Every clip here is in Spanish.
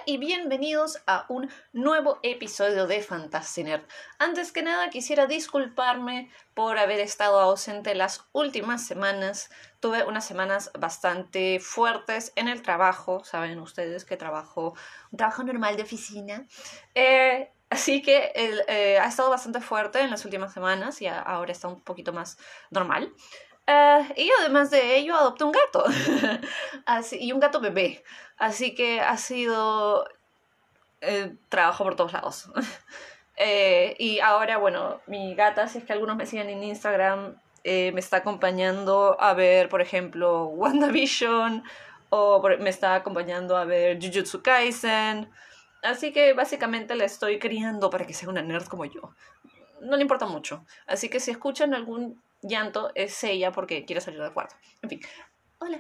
y bienvenidos a un nuevo episodio de Fantasy-Nerd. Antes que nada quisiera disculparme por haber estado ausente las últimas semanas. Tuve unas semanas bastante fuertes en el trabajo. Saben ustedes que trabajo un trabajo normal de oficina. Así que ha estado bastante fuerte en las últimas semanas y ahora está un poquito más normal. Y además de ello adopté un gato y un gato bebé, así que ha sido trabajo por todos lados. Y ahora, bueno, mi gata, si es que algunos me siguen en Instagram, me está acompañando a ver, por ejemplo, WandaVision, o me está acompañando a ver Jujutsu Kaisen, así que básicamente la estoy criando para que sea una nerd como yo. No le importa mucho, así que si escuchan algún llanto es ella porque quiere salir del cuarto. En fin, hola.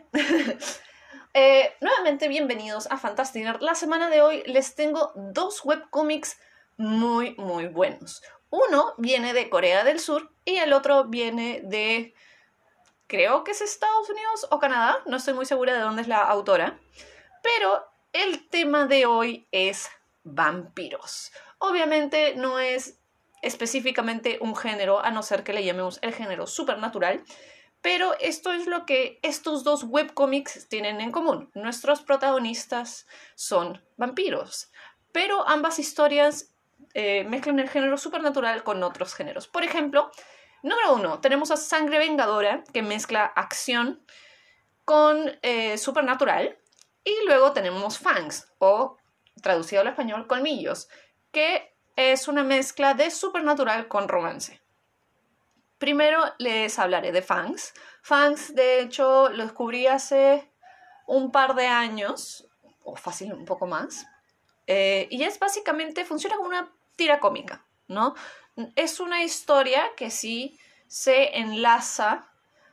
Nuevamente bienvenidos a Fantasy-Nerd. La semana de hoy les tengo dos webcomics muy buenos. Uno viene de Corea del Sur y el otro viene de, creo que es Estados Unidos o Canadá, no estoy muy segura de dónde es la autora, pero el tema de hoy es vampiros. Obviamente no es específicamente un género, a no ser que le llamemos el género supernatural, pero esto es lo que estos dos webcomics tienen en común. Nuestros protagonistas son vampiros, pero ambas historias mezclan el género supernatural con otros géneros. Por ejemplo, número 1, tenemos a Sangre Vengadora, que mezcla acción con supernatural, y luego tenemos Fangs, o traducido al español, Colmillos, que es una mezcla de supernatural con romance. Primero les hablaré de Fangs. Fangs, de hecho, lo descubrí hace un par de años, o fácil un poco más, y es básicamente, funciona como una tira cómica, ¿no? Es una historia que sí se enlaza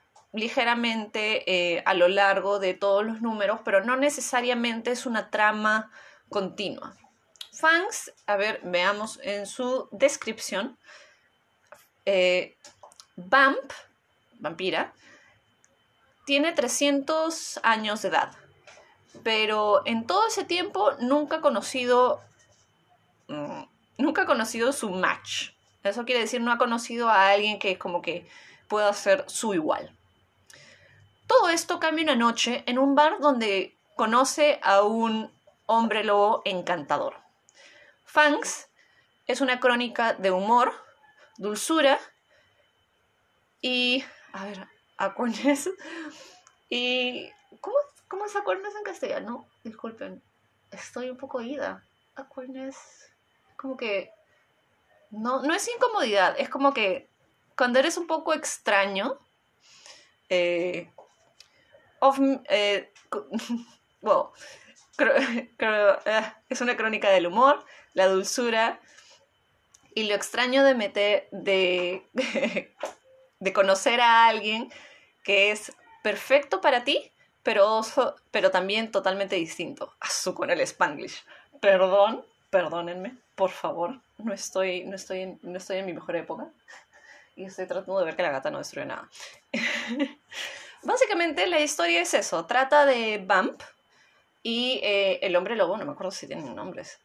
ligeramente a lo largo de todos los números, pero no necesariamente es una trama continua. Fangs, a ver, veamos en su descripción. Vampira, tiene 300 años de edad, pero en todo ese tiempo nunca ha conocido su match. Eso quiere decir, no ha conocido a alguien que como que pueda ser su igual. Todo esto cambia una noche en un bar donde conoce a un hombre lobo encantador. Fangs es una crónica de humor, dulzura y... a ver, awkwardness. ¿Y cómo es awkwardness en castellano? Disculpen, estoy un poco ida. Awkwardness, como que... No es incomodidad, es como que cuando eres un poco extraño... Well, es una crónica del humor, la dulzura y lo extraño de conocer a alguien que es perfecto para ti, pero también totalmente distinto. Con el Spanglish. Perdónenme, por favor. No estoy en mi mejor época. Y estoy tratando de ver que la gata no destruye nada. Básicamente la historia es eso. Trata de Vamp y el hombre lobo. No me acuerdo si tienen nombres.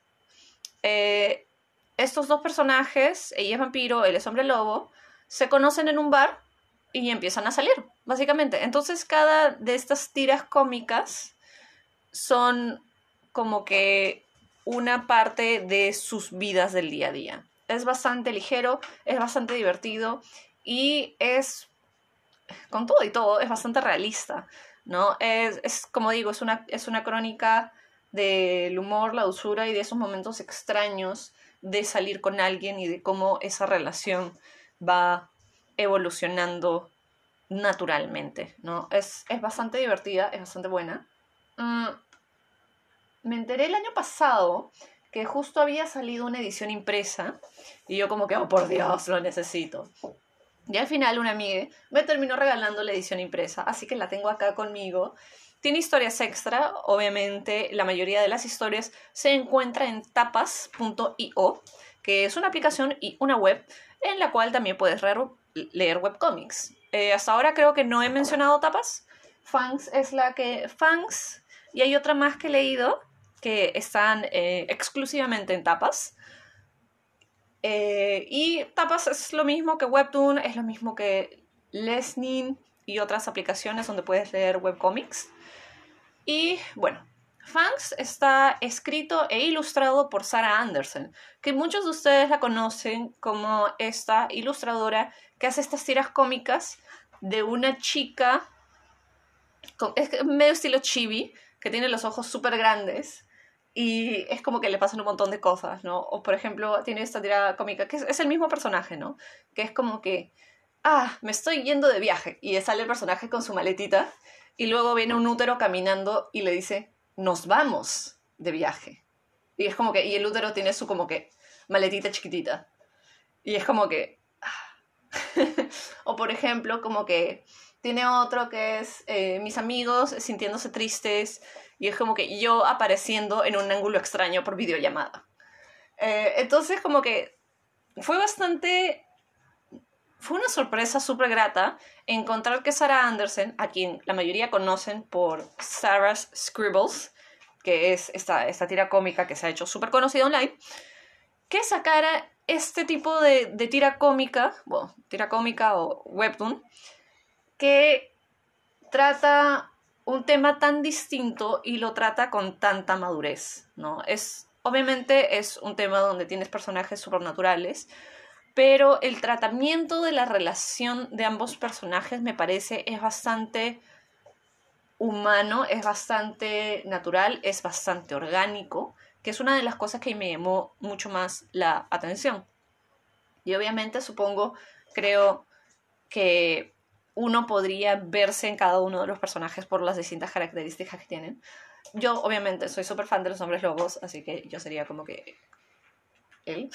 Estos dos personajes, ella es vampiro, él es hombre lobo, se conocen en un bar y empiezan a salir, básicamente. Entonces cada de estas tiras cómicas son como que una parte de sus vidas del día a día. Es bastante ligero, es bastante divertido y es, con todo y todo, es bastante realista, ¿no? Es como digo, es una crónica del humor, la dulzura y de esos momentos extraños de salir con alguien y de cómo esa relación va evolucionando naturalmente, ¿no? Es bastante divertida, es bastante buena. Me enteré el año pasado que justo había salido una edición impresa y yo como que, oh por Dios, lo necesito. Y al final una amiga me terminó regalando la edición impresa, así que la tengo acá conmigo. Tiene historias extra, obviamente la mayoría de las historias se encuentra en tapas.io, que es una aplicación y una web en la cual también puedes leer webcomics. Hasta ahora creo que no he mencionado Tapas. Fangs es Fangs, y hay otra más que he leído que están exclusivamente en Tapas. Y Tapas es lo mismo que Webtoon, es lo mismo que Lesnin y otras aplicaciones donde puedes leer webcomics. Y bueno, Fangs está escrito e ilustrado por Sarah Anderson, que muchos de ustedes la conocen como esta ilustradora que hace estas tiras cómicas de una chica, es medio estilo chibi, que tiene los ojos súper grandes y es como que le pasan un montón de cosas, ¿no? O por ejemplo, tiene esta tira cómica que es el mismo personaje, ¿no? Que es como que, me estoy yendo de viaje y sale el personaje con su maletita y luego viene un útero caminando y le dice, nos vamos de viaje. Y es como que, y el útero tiene su como que maletita chiquitita. Y es como que... O por ejemplo, como que tiene otro que es mis amigos sintiéndose tristes y es como que yo apareciendo en un ángulo extraño por videollamada. Entonces como que fue una sorpresa súper grata encontrar que Sarah Anderson, a quien la mayoría conocen por Sarah's Scribbles, que es esta tira cómica que se ha hecho súper conocida online, que sacara este tipo de tira cómica o webtoon, que trata un tema tan distinto y lo trata con tanta madurez, ¿no? Obviamente es un tema donde tienes personajes supernaturales, pero el tratamiento de la relación de ambos personajes me parece es bastante humano, es bastante natural, es bastante orgánico, que es una de las cosas que me llamó mucho más la atención. Y obviamente creo que uno podría verse en cada uno de los personajes por las distintas características que tienen. Yo obviamente soy súper fan de los hombres lobos, así que yo sería como que él.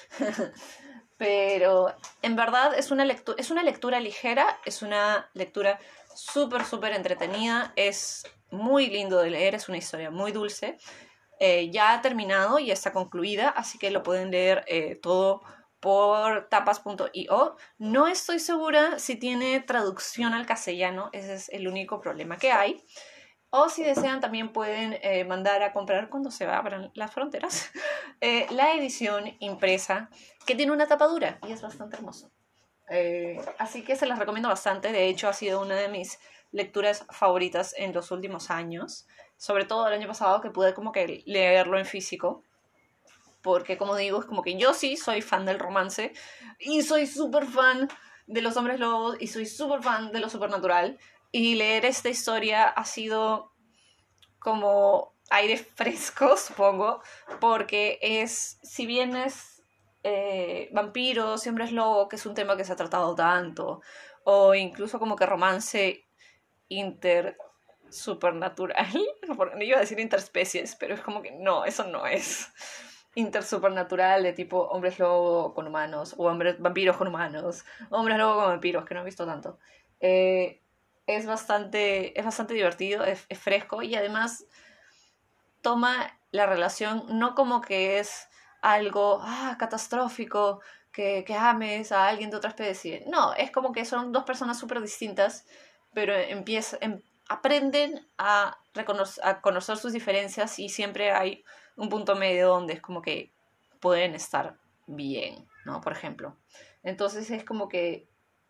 Pero en verdad es una lectura ligera, es una lectura súper, súper entretenida, es muy lindo de leer, es una historia muy dulce. Ya ha terminado y está concluida, así que lo pueden leer todo por tapas.io. No estoy segura si tiene traducción al castellano, ese es el único problema que hay. O si desean también pueden mandar a comprar cuando se abran las fronteras la edición impresa que tiene una tapa dura y es bastante hermoso. Así que se las recomiendo bastante. De hecho, ha sido una de mis lecturas favoritas en los últimos años. Sobre todo el año pasado que pude como que leerlo en físico. Porque como digo, es como que yo sí soy fan del romance y soy súper fan de los hombres lobos y soy súper fan de lo supernatural. Y leer esta historia ha sido como aire fresco, supongo, porque si bien es vampiros y hombres lobo, que es un tema que se ha tratado tanto, o incluso como que romance supernatural, iba a decir interespecies, pero es como que no, eso no es intersupernatural de tipo hombres lobo con humanos, o vampiros con humanos, o hombres lobo con vampiros, que no he visto tanto. Es bastante divertido, es fresco y además toma la relación no como que es algo catastrófico, que ames a alguien de otra especie. No, es como que son dos personas súper distintas, pero aprenden a conocer sus diferencias y siempre hay un punto medio donde es como que pueden estar bien, ¿no? Por ejemplo. Entonces es como que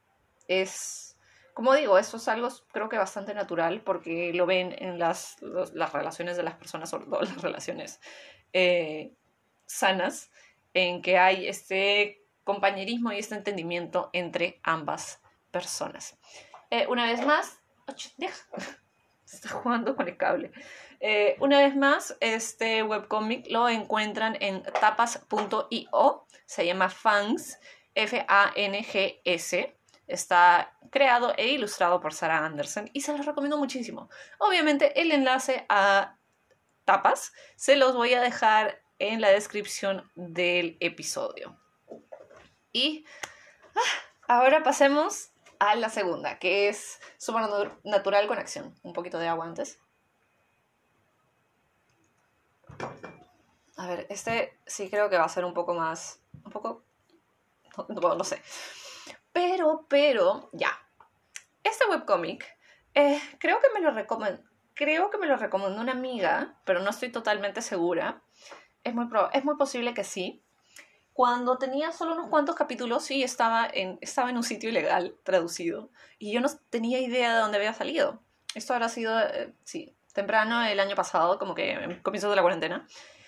como digo, eso es algo creo que bastante natural porque lo ven en las relaciones de las personas, sobre todo las relaciones sanas, en que hay este compañerismo y este entendimiento entre ambas personas. Una vez más, se está jugando con el cable. Una vez más, este webcomic lo encuentran en tapas.io, se llama Fangs, Fangs. Está creado e ilustrado por Sarah Anderson y se los recomiendo muchísimo. Obviamente el enlace a Tapas se los voy a dejar en la descripción del episodio. Y ahora pasemos a la segunda, que es Supernatural con acción. Un poquito de agua antes. A ver, este sí creo que va a ser un poco más... No sé. Pero, ya. Este webcomic, creo que me lo creo que me lo recomendó una amiga, pero no estoy totalmente segura. Es muy posible que sí. Cuando tenía solo unos cuantos capítulos, sí, estaba en un sitio ilegal traducido. Y yo no tenía idea de dónde había salido. Esto habrá sido, sí, temprano el año pasado, como que en comienzos de la cuarentena.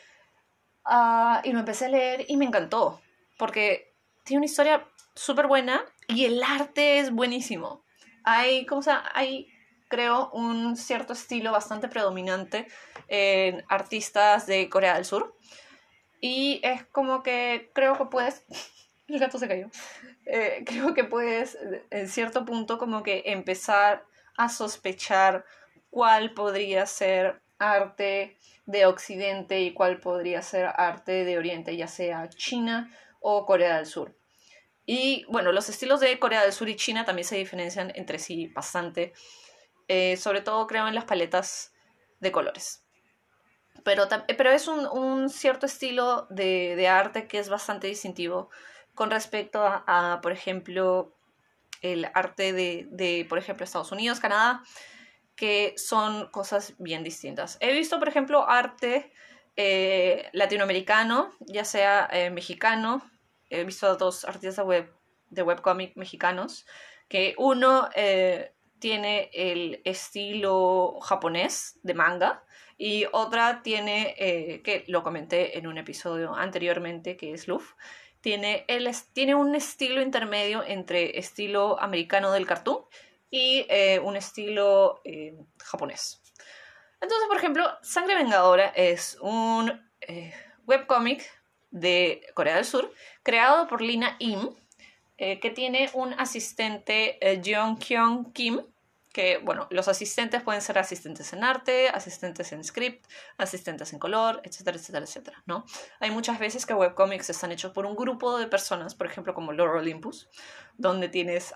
Y lo empecé a leer y me encantó. Porque tiene una historia súper buena y el arte es buenísimo. Hay, creo, un cierto estilo bastante predominante en artistas de Corea del Sur. Y es como que creo que puedes... El gato se cayó. Creo que puedes, en cierto punto, como que empezar a sospechar cuál podría ser arte de Occidente y cuál podría ser arte de Oriente, ya sea China o Corea del Sur. Y bueno, los estilos de Corea del Sur y China también se diferencian entre sí bastante, sobre todo creo en las paletas de colores. Pero es un cierto estilo de arte que es bastante distintivo con respecto por ejemplo, el arte de, por ejemplo, Estados Unidos, Canadá, que son cosas bien distintas. He visto, por ejemplo, arte latinoamericano, ya sea mexicano. He visto a dos artistas de webcomic mexicanos, que uno tiene el estilo japonés de manga y otra tiene, que lo comenté en un episodio anteriormente, que es Luff, tiene un estilo intermedio entre estilo americano del cartoon y un estilo japonés. Entonces, por ejemplo, Sangre Vengadora es un webcomic de Corea del Sur creado por Lina Im, que tiene un asistente, Jeong Kyung Kim, que, bueno, los asistentes pueden ser asistentes en arte, asistentes en script, asistentes en color, etcétera, etcétera, etcétera, ¿no? Hay muchas veces que webcomics están hechos por un grupo de personas, por ejemplo, como Lore Olympus, donde tienes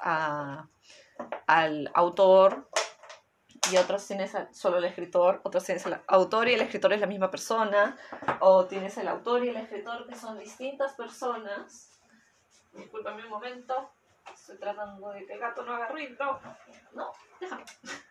al autor y otros tienes solo el escritor, otros tienes el autor y el escritor es la misma persona, o tienes el autor y el escritor que son distintas personas. Discúlpame un momento, estoy tratando de que el gato no haga ruido. No, déjame.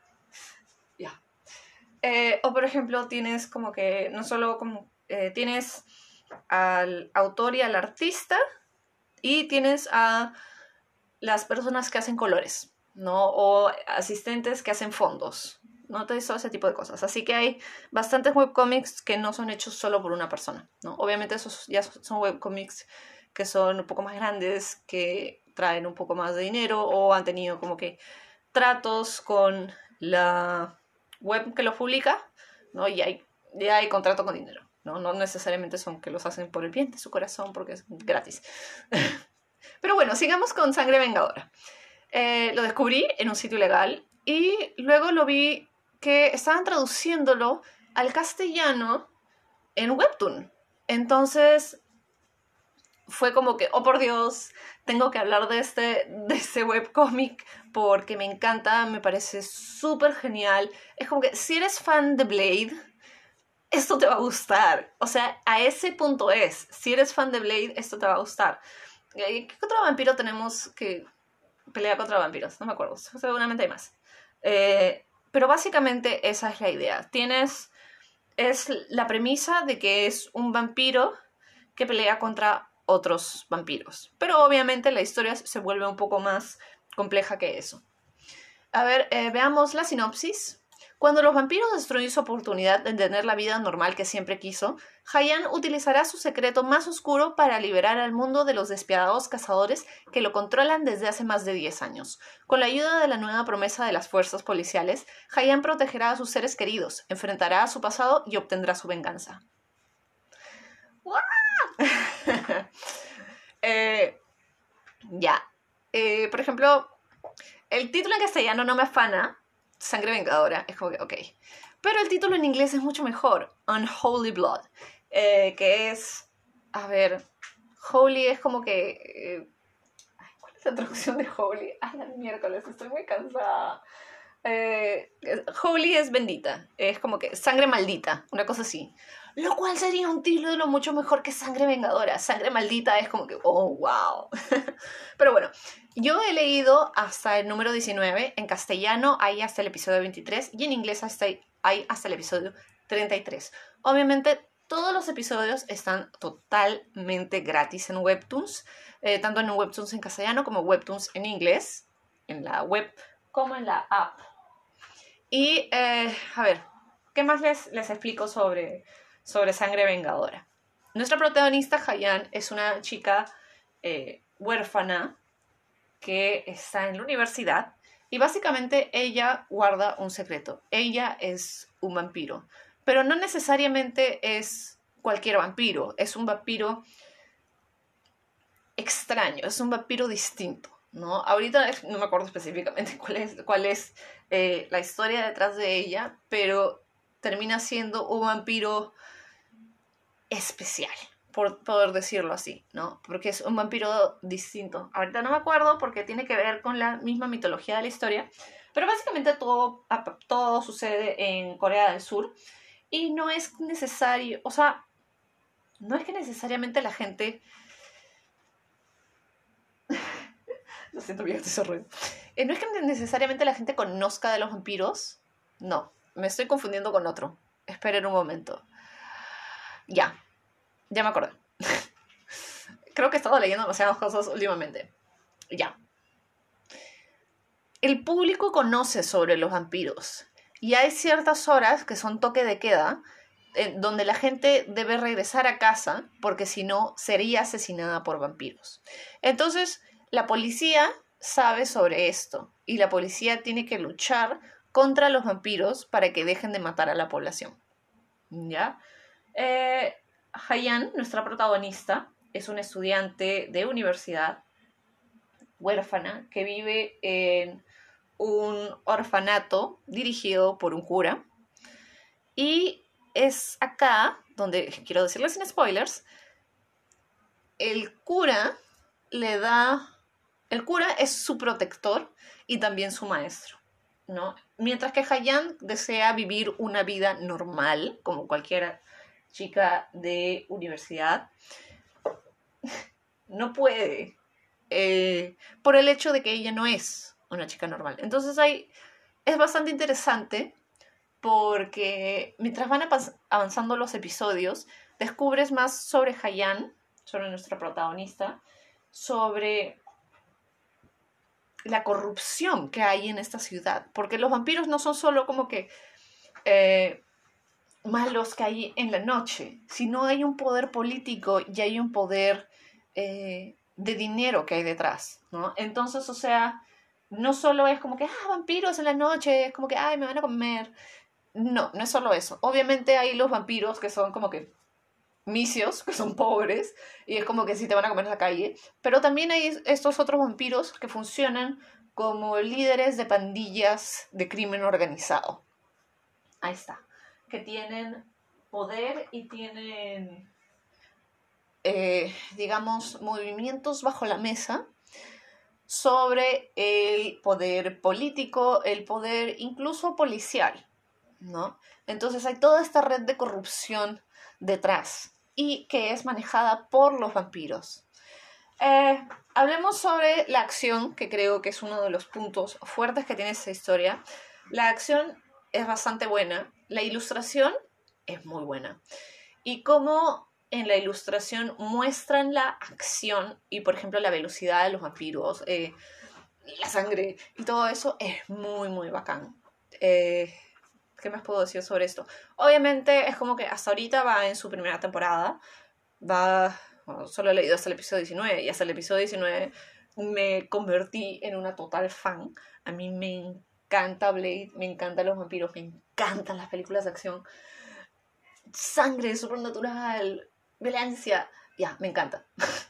Ya. O por ejemplo tienes como que, no solo como, tienes al autor y al artista, y tienes a las personas que hacen colores, ¿no? O asistentes que hacen fondos, ¿no? Todo ese tipo de cosas. Así que hay bastantes webcomics que no son hechos solo por una persona, ¿no? Obviamente esos ya son webcomics que son un poco más grandes, que traen un poco más de dinero o han tenido como que tratos con la web que los publica, ¿no? Y ya hay contrato con dinero, ¿no? No necesariamente son que los hacen por el bien de su corazón porque es gratis. Pero bueno, sigamos con Sangre Vengadora. Lo descubrí en un sitio ilegal y luego lo vi que estaban traduciéndolo al castellano en Webtoon. Entonces fue como que, oh por Dios, tengo que hablar de este webcómic porque me encanta, me parece súper genial. Es como que si eres fan de Blade, esto te va a gustar. O sea, a ese punto es. Si eres fan de Blade, esto te va a gustar. ¿Qué otro vampiro tenemos que pelea contra vampiros? No me acuerdo, seguramente hay más. Pero básicamente esa es la idea. Es la premisa de que es un vampiro que pelea contra otros vampiros. Pero obviamente la historia se vuelve un poco más compleja que eso. A ver, veamos la sinopsis. Cuando los vampiros destruyen su oportunidad de tener la vida normal que siempre quiso, Haiyan utilizará su secreto más oscuro para liberar al mundo de los despiadados cazadores que lo controlan desde hace más de 10 años. Con la ayuda de la nueva promesa de las fuerzas policiales, Haiyan protegerá a sus seres queridos, enfrentará a su pasado y obtendrá su venganza. Por ejemplo, el título en castellano no me afana, Sangre Vengadora, es como que, ok. Pero el título en inglés es mucho mejor, Unholy Blood, que es, a ver, Holy es como que... ¿cuál es la traducción de Holy? Ay, la miércoles, estoy muy cansada. Holy es bendita, es como que sangre maldita, una cosa así. Lo cual sería un título mucho mejor que Sangre Vengadora. Sangre maldita es como que, oh, wow. Pero bueno, yo he leído hasta el número 19, en castellano hay hasta el episodio 23 y en inglés hay hasta el episodio 33. Obviamente, todos los episodios están totalmente gratis en Webtoons, tanto en Webtoons en castellano como Webtoons en inglés, en la web como en la app. Y, a ver, ¿qué más les explico sobre Sangre Vengadora? Nuestra protagonista, Hayan, es una chica huérfana que está en la universidad y básicamente ella guarda un secreto. Ella es un vampiro, pero no necesariamente es cualquier vampiro, es un vampiro extraño, es un vampiro distinto, ¿no? Ahorita no me acuerdo específicamente cuál es la historia detrás de ella, pero termina siendo un vampiro especial, por poder decirlo así, ¿no? Porque es un vampiro distinto. Ahorita no me acuerdo porque tiene que ver con la misma mitología de la historia, pero básicamente todo sucede en Corea del Sur y no es necesario, o sea, no es que necesariamente la gente... Lo siento, amiga, estoy sonriendo. No es que necesariamente la gente conozca de los vampiros, no, me estoy confundiendo con otro. Esperen un momento. Ya me acordé. Creo que he estado leyendo demasiadas cosas últimamente. Ya. El público conoce sobre los vampiros y hay ciertas horas que son toque de queda donde la gente debe regresar a casa porque si no sería asesinada por vampiros. Entonces, la policía sabe sobre esto y la policía tiene que luchar contra los vampiros para que dejen de matar a la población. ¿Ya? Hayan, nuestra protagonista, es una estudiante de universidad huérfana que vive en un orfanato dirigido por un cura. Y es acá donde, quiero decirles sin spoilers, el cura es su protector y también su maestro, ¿no? Mientras que Hayan desea vivir una vida normal, como cualquier chica de universidad, no puede, por el hecho de que ella no es una chica normal. Entonces es bastante interesante porque mientras van avanzando los episodios, descubres más sobre Hayan, sobre nuestra protagonista, sobre la corrupción que hay en esta ciudad, porque los vampiros no son solo como que malos que hay en la noche, sino hay un poder político y hay un poder de dinero que hay detrás, ¿no? Entonces, o sea, no solo es como que, vampiros en la noche, es como que, me van a comer. No es solo eso. Obviamente hay los vampiros que son como que misios, que son pobres, y es como que sí te van a comer en la calle, pero también hay estos otros vampiros que funcionan como líderes de pandillas de crimen organizado. Ahí está. Que tienen poder y tienen, digamos, movimientos bajo la mesa sobre el poder político, el poder incluso policial, ¿no? Entonces hay toda esta red de corrupción detrás y que es manejada por los vampiros. Hablemos sobre la acción, que creo que es uno de los puntos fuertes que tiene esta historia. La acción es bastante buena, la ilustración es muy buena. Y cómo en la ilustración muestran la acción y, por ejemplo, la velocidad de los vampiros, la sangre y todo eso es muy, muy bacán. ¿Qué más puedo decir sobre esto? Obviamente es como que hasta ahorita va en su primera temporada. Solo he leído hasta el episodio 19 y hasta el episodio 19 me convertí en una total fan. A mí me encanta Blade, me encantan los vampiros, me encantan las películas de acción. Sangre, supernatural, violencia, me encanta.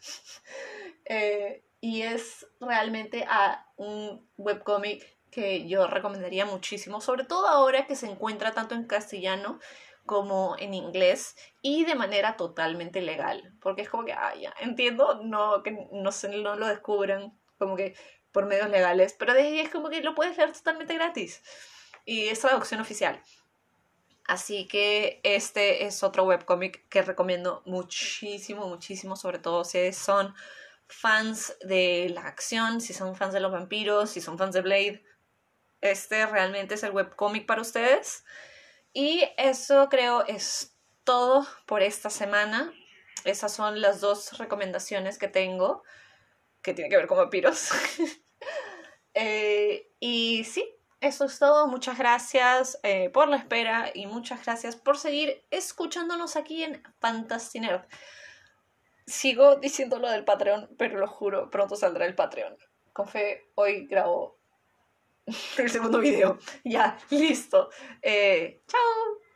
Y es realmente un webcómic que yo recomendaría muchísimo, sobre todo ahora que se encuentra tanto en castellano como en inglés y de manera totalmente legal, porque es como que, ya, entiendo, que no lo descubran como que por medios legales, pero de ahí es como que lo puedes leer totalmente gratis y es traducción oficial. Así que este es otro webcómic que recomiendo muchísimo, muchísimo, sobre todo si son fans de la acción, si son fans de los vampiros, si son fans de Blade. Este realmente es el webcómic para ustedes. Y eso creo es todo por esta semana. Esas son las 2 recomendaciones que tengo, que tienen que ver con vampiros. Y sí, eso es todo. Muchas gracias por la espera y muchas gracias por seguir escuchándonos aquí en Fantasy Nerd. Sigo diciendo lo del Patreon, pero lo juro, pronto saldrá el Patreon. Con fe, hoy grabo el segundo video. Ya, listo. Chao.